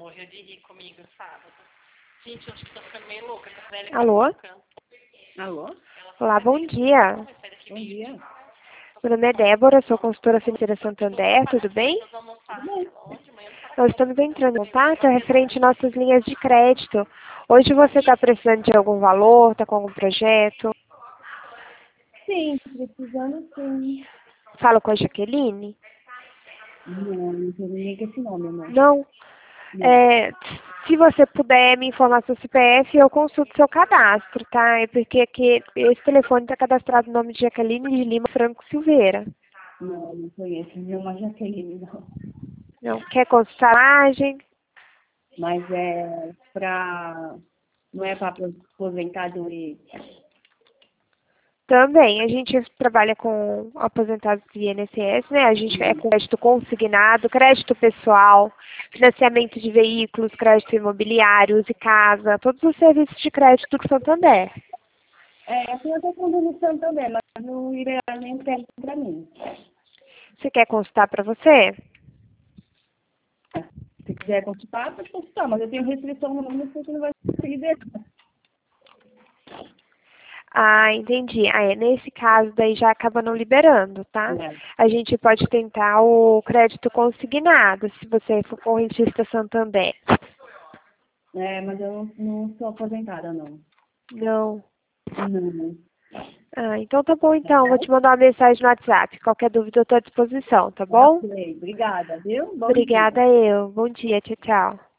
morreu de rir comigo sábado. Gente, eu acho que tô ficando meio louca. Essa velha Alô? Alô? Olá, bom dia. Bom dia. Meu nome é Débora, sou consultora financeira Santander, tudo bem? Nós estamos entrando em contato referente às nossas linhas de crédito. Hoje você está precisando de algum valor, está com algum projeto? Sim, precisando sim. Fala com a Jaqueline? Não tenho ninguém com esse nome, amor. Não? Não. Se você puder me informar seu CPF, eu consulto seu cadastro, tá? É porque aqui, esse telefone está cadastrado no nome de Jaqueline de Lima Franco Silveira. Não conheço nenhuma Jaqueline, não. Não quer consultar a imagem? Mas é pra... Não é para aposentadoria. Também, a gente trabalha com aposentados do INSS, né? A gente é com crédito consignado, crédito pessoal, financiamento de veículos, crédito imobiliário, use casa, todos os serviços de crédito do Santander. Assim eu tô com também, mas não iria nem perto para mim. Você quer consultar para você? Se quiser consultar, pode consultar, mas eu tenho restrição no nome, porque não vai conseguir ver. Ah, entendi. Nesse caso daí já acaba não liberando, tá? A gente pode tentar o crédito consignado, se você for correntista Santander. Mas eu não sou aposentada, não. Não. Não. Então tá bom então. Vou te mandar uma mensagem no WhatsApp. Qualquer dúvida eu estou à disposição, tá bom? Ok, obrigada, viu? Bom dia. Obrigada eu. Bom dia, tchau, tchau.